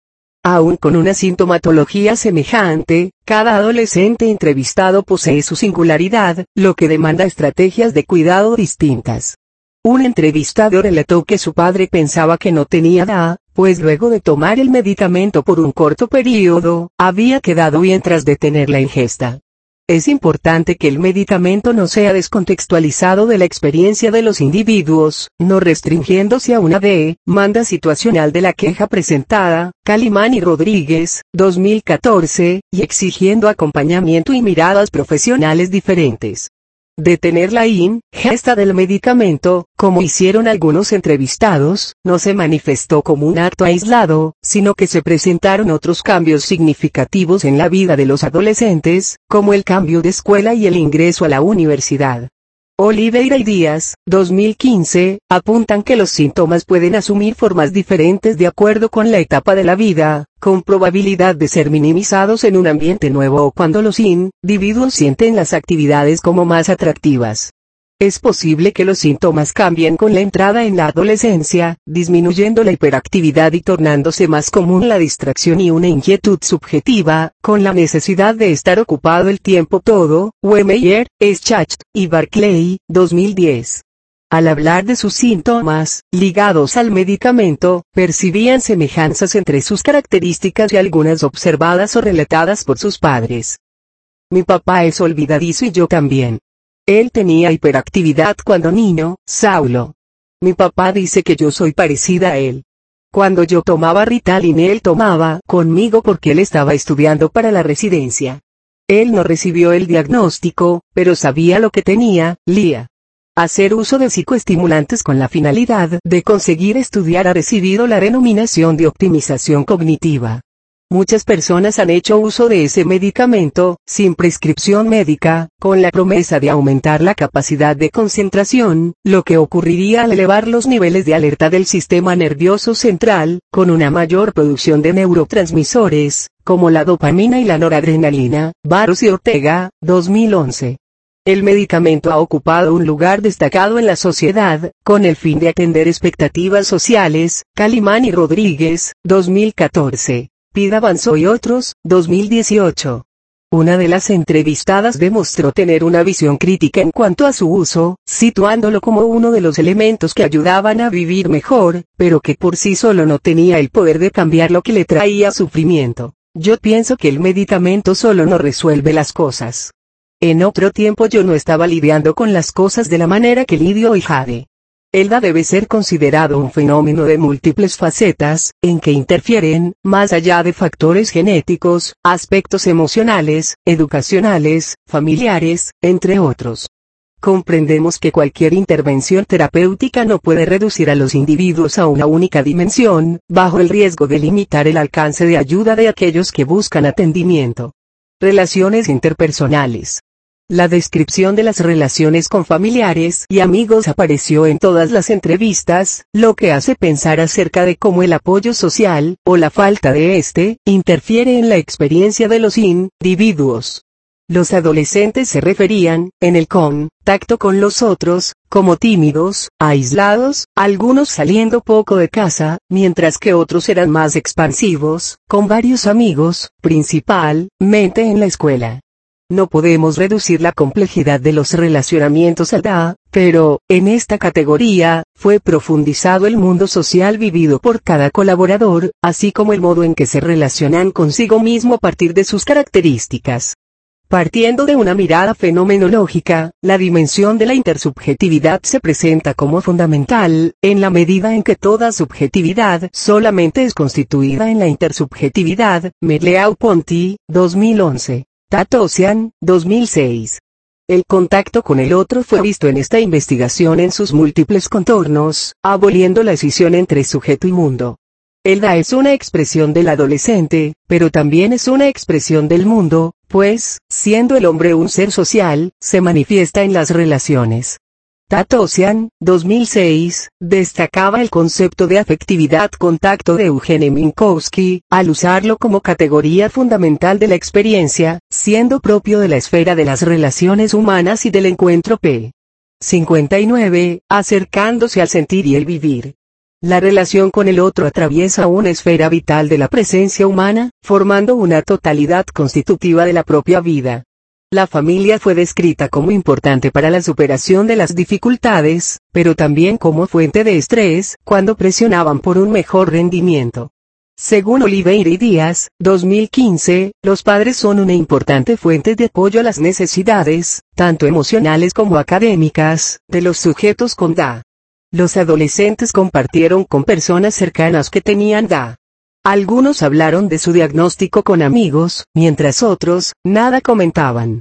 Aún con una sintomatología semejante, cada adolescente entrevistado posee su singularidad, lo que demanda estrategias de cuidado distintas. Un entrevistado relató que su padre pensaba que no tenía D A, pues luego de tomar el medicamento por un corto periodo, había quedado bien tras detener la ingesta. Es importante que el medicamento no sea descontextualizado de la experiencia de los individuos, no restringiéndose a una demanda situacional de la queja presentada, Calimán y Rodríguez, dos mil catorce, y exigiendo acompañamiento y miradas profesionales diferentes. Detener la ingesta del medicamento, como hicieron algunos entrevistados, no se manifestó como un acto aislado, sino que se presentaron otros cambios significativos en la vida de los adolescentes, como el cambio de escuela y el ingreso a la universidad. Oliveira y Díaz, dos mil quince, apuntan que los síntomas pueden asumir formas diferentes de acuerdo con la etapa de la vida, con probabilidad de ser minimizados en un ambiente nuevo o cuando los individuos sienten las actividades como más atractivas. Es posible que los síntomas cambien con la entrada en la adolescencia, disminuyendo la hiperactividad y tornándose más común la distracción y una inquietud subjetiva, con la necesidad de estar ocupado el tiempo todo, Wehmeyer, Schacht, y Barclay, dos mil diez. Al hablar de sus síntomas, ligados al medicamento, percibían semejanzas entre sus características y algunas observadas o relatadas por sus padres. Mi papá es olvidadizo y yo también. Él tenía hiperactividad cuando niño, Saulo. Mi papá dice que yo soy parecida a él. Cuando yo tomaba Ritalin él tomaba conmigo porque él estaba estudiando para la residencia. Él no recibió el diagnóstico, pero sabía lo que tenía, Lía. Hacer uso de psicoestimulantes con la finalidad de conseguir estudiar ha recibido la denominación de optimización cognitiva. Muchas personas han hecho uso de ese medicamento, sin prescripción médica, con la promesa de aumentar la capacidad de concentración, lo que ocurriría al elevar los niveles de alerta del sistema nervioso central, con una mayor producción de neurotransmisores, como la dopamina y la noradrenalina, Barros y Ortega, dos mil once. El medicamento ha ocupado un lugar destacado en la sociedad, con el fin de atender expectativas sociales, Calimán y Rodríguez, dos mil catorce. Pida Avanzó y otros, dos mil dieciocho. Una de las entrevistadas demostró tener una visión crítica en cuanto a su uso, situándolo como uno de los elementos que ayudaban a vivir mejor, pero que por sí solo no tenía el poder de cambiar lo que le traía sufrimiento. Yo pienso que el medicamento solo no resuelve las cosas. En otro tiempo yo no estaba lidiando con las cosas de la manera que lidio hoy Jade. El D A debe ser considerado un fenómeno de múltiples facetas, en que interfieren, más allá de factores genéticos, aspectos emocionales, educacionales, familiares, entre otros. Comprendemos que cualquier intervención terapéutica no puede reducir a los individuos a una única dimensión, bajo el riesgo de limitar el alcance de ayuda de aquellos que buscan atendimiento. Relaciones interpersonales. La descripción de las relaciones con familiares y amigos apareció en todas las entrevistas, lo que hace pensar acerca de cómo el apoyo social, o la falta de este, interfiere en la experiencia de los individuos. Los adolescentes se referían, en el contacto con los otros, como tímidos, aislados, algunos saliendo poco de casa, mientras que otros eran más expansivos, con varios amigos, principalmente en la escuela. No podemos reducir la complejidad de los relacionamientos al D A, pero, en esta categoría, fue profundizado el mundo social vivido por cada colaborador, así como el modo en que se relacionan consigo mismo a partir de sus características. Partiendo de una mirada fenomenológica, la dimensión de la intersubjetividad se presenta como fundamental, en la medida en que toda subjetividad solamente es constituida en la intersubjetividad, Merleau-Ponty, dos mil once. Tatosian, dos mil seis. El contacto con el otro fue visto en esta investigación en sus múltiples contornos, aboliendo la escisión entre sujeto y mundo. El D A es una expresión del adolescente, pero también es una expresión del mundo, pues, siendo el hombre un ser social, se manifiesta en las relaciones. Tatosian, dos mil seis, destacaba el concepto de afectividad-contacto de Eugene Minkowski, al usarlo como categoría fundamental de la experiencia, siendo propio de la esfera de las relaciones humanas y del encuentro p. cincuenta y nueve, acercándose al sentir y el vivir. La relación con el otro atraviesa una esfera vital de la presencia humana, formando una totalidad constitutiva de la propia vida. La familia fue descrita como importante para la superación de las dificultades, pero también como fuente de estrés, cuando presionaban por un mejor rendimiento. Según Oliveira y Díaz, dos mil quince, los padres son una importante fuente de apoyo a las necesidades, tanto emocionales como académicas, de los sujetos con D A. Los adolescentes compartieron con personas cercanas que tenían D A. Algunos hablaron de su diagnóstico con amigos, mientras otros, nada comentaban.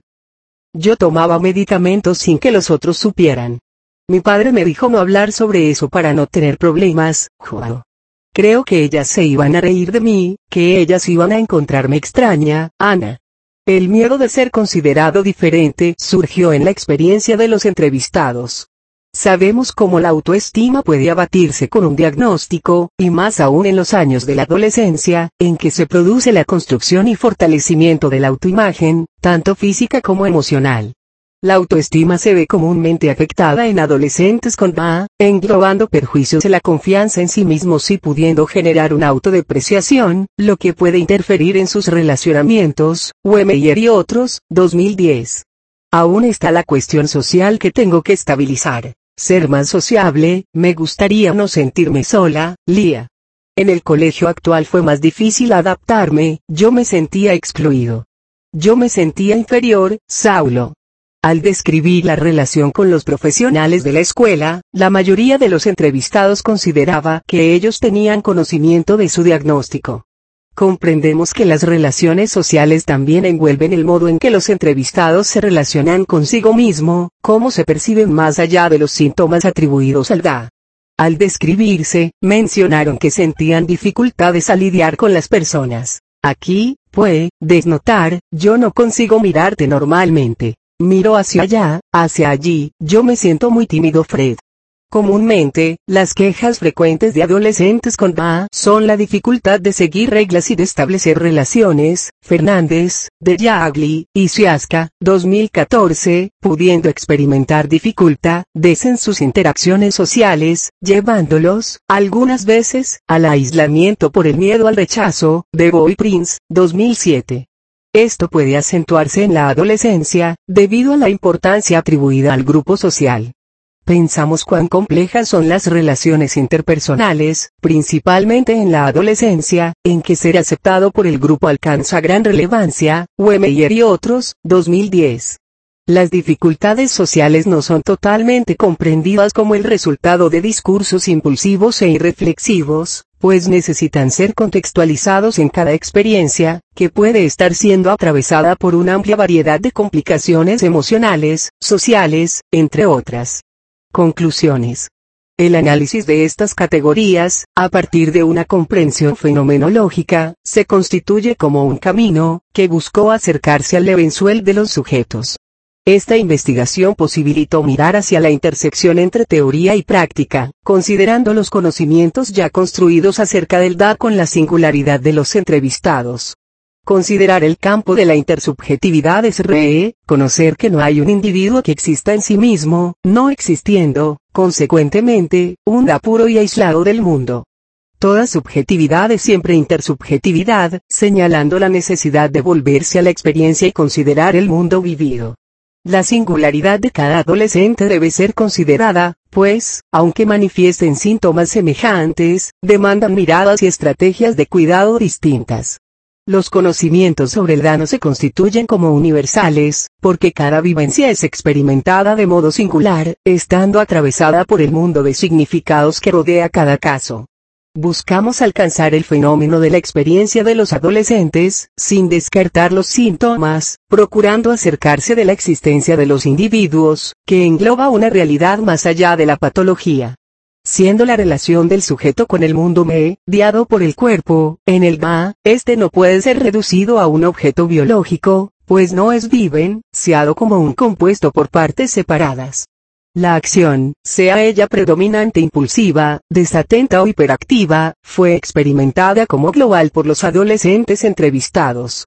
Yo tomaba medicamentos sin que los otros supieran. Mi padre me dijo no hablar sobre eso para no tener problemas, Joao. Creo que ellas se iban a reír de mí, que ellas iban a encontrarme extraña, Ana. El miedo de ser considerado diferente surgió en la experiencia de los entrevistados. Sabemos cómo la autoestima puede abatirse con un diagnóstico, y más aún en los años de la adolescencia, en que se produce la construcción y fortalecimiento de la autoimagen, tanto física como emocional. La autoestima se ve comúnmente afectada en adolescentes con D A, englobando perjuicios en la confianza en sí mismos y pudiendo generar una autodepreciación, lo que puede interferir en sus relacionamientos, Wemeyer y otros, dos mil diez. Aún está la cuestión social que tengo que estabilizar. Ser más sociable, me gustaría no sentirme sola, Lía. En el colegio actual fue más difícil adaptarme, yo me sentía excluido. Yo me sentía inferior, Saulo. Al describir la relación con los profesionales de la escuela, la mayoría de los entrevistados consideraba que ellos tenían conocimiento de su diagnóstico. Comprendemos que las relaciones sociales también envuelven el modo en que los entrevistados se relacionan consigo mismo, cómo se perciben más allá de los síntomas atribuidos al D A. Al describirse, mencionaron que sentían dificultades al lidiar con las personas. Aquí, puede desnotar, yo no consigo mirarte normalmente. Miro hacia allá, hacia allí, yo me siento muy tímido, Fred. Comúnmente, las quejas frecuentes de adolescentes con D A son la dificultad de seguir reglas y de establecer relaciones. Fernández, de Yagli, y Siaska, dos mil catorce, pudiendo experimentar dificultades en sus interacciones sociales, llevándolos, algunas veces, al aislamiento por el miedo al rechazo. De Boy Prince, dos mil siete. Esto puede acentuarse en la adolescencia, debido a la importancia atribuida al grupo social. Pensamos cuán complejas son las relaciones interpersonales, principalmente en la adolescencia, en que ser aceptado por el grupo alcanza gran relevancia. Wemeyer y otros, dos mil diez. Las dificultades sociales no son totalmente comprendidas como el resultado de discursos impulsivos e irreflexivos, pues necesitan ser contextualizados en cada experiencia, que puede estar siendo atravesada por una amplia variedad de complicaciones emocionales, sociales, entre otras. Conclusiones. El análisis de estas categorías, a partir de una comprensión fenomenológica, se constituye como un camino, que buscó acercarse al eventual de los sujetos. Esta investigación posibilitó mirar hacia la intersección entre teoría y práctica, considerando los conocimientos ya construidos acerca del D A con la singularidad de los entrevistados. Considerar el campo de la intersubjetividad es reconocer que no hay un individuo que exista en sí mismo, no existiendo, consecuentemente, un D A puro y aislado del mundo. Toda subjetividad es siempre intersubjetividad, señalando la necesidad de volverse a la experiencia y considerar el mundo vivido. La singularidad de cada adolescente debe ser considerada, pues, aunque manifiesten síntomas semejantes, demandan miradas y estrategias de cuidado distintas. Los conocimientos sobre el D A no se constituyen como universales, porque cada vivencia es experimentada de modo singular, estando atravesada por el mundo de significados que rodea cada caso. Buscamos alcanzar el fenómeno de la experiencia de los adolescentes, sin descartar los síntomas, procurando acercarse de la existencia de los individuos, que engloba una realidad más allá de la patología. Siendo la relación del sujeto con el mundo mediado por el cuerpo, en el D A, este no puede ser reducido a un objeto biológico, pues no es vivenciado como un compuesto por partes separadas. La acción, sea ella predominante impulsiva, desatenta o hiperactiva, fue experimentada como global por los adolescentes entrevistados.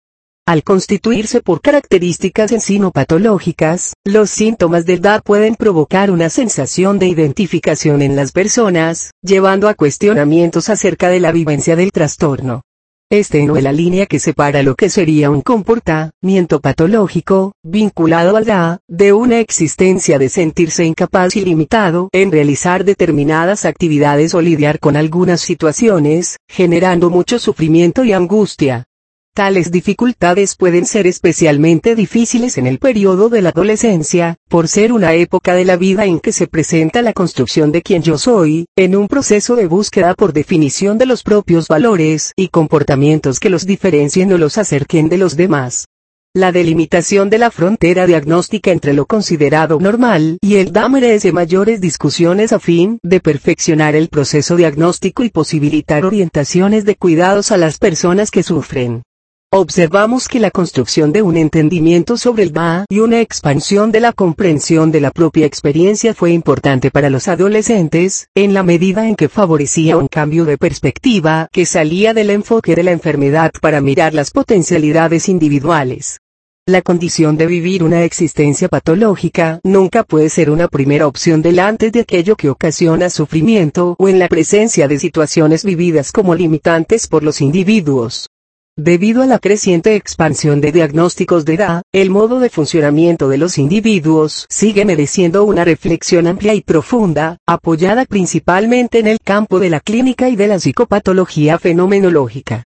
Al constituirse por características ensino-patológicas, los síntomas del D A pueden provocar una sensación de identificación en las personas, llevando a cuestionamientos acerca de la vivencia del trastorno. Es tenue la línea que separa lo que sería un comportamiento patológico, vinculado al D A, de una existencia de sentirse incapaz y limitado en realizar determinadas actividades o lidiar con algunas situaciones, generando mucho sufrimiento y angustia. Tales dificultades pueden ser especialmente difíciles en el periodo de la adolescencia, por ser una época de la vida en que se presenta la construcción de quien yo soy, en un proceso de búsqueda por definición de los propios valores y comportamientos que los diferencien o los acerquen de los demás. La delimitación de la frontera diagnóstica entre lo considerado normal y el D A merece mayores discusiones a fin de perfeccionar el proceso diagnóstico y posibilitar orientaciones de cuidados a las personas que sufren. Observamos que la construcción de un entendimiento sobre el D A y una expansión de la comprensión de la propia experiencia fue importante para los adolescentes, en la medida en que favorecía un cambio de perspectiva que salía del enfoque de la enfermedad para mirar las potencialidades individuales. La condición de vivir una existencia patológica nunca puede ser una primera opción delante de aquello que ocasiona sufrimiento o en la presencia de situaciones vividas como limitantes por los individuos. Debido a la creciente expansión de diagnósticos de D A, el modo de funcionamiento de los individuos sigue mereciendo una reflexión amplia y profunda, apoyada principalmente en el campo de la clínica y de la psicopatología fenomenológica.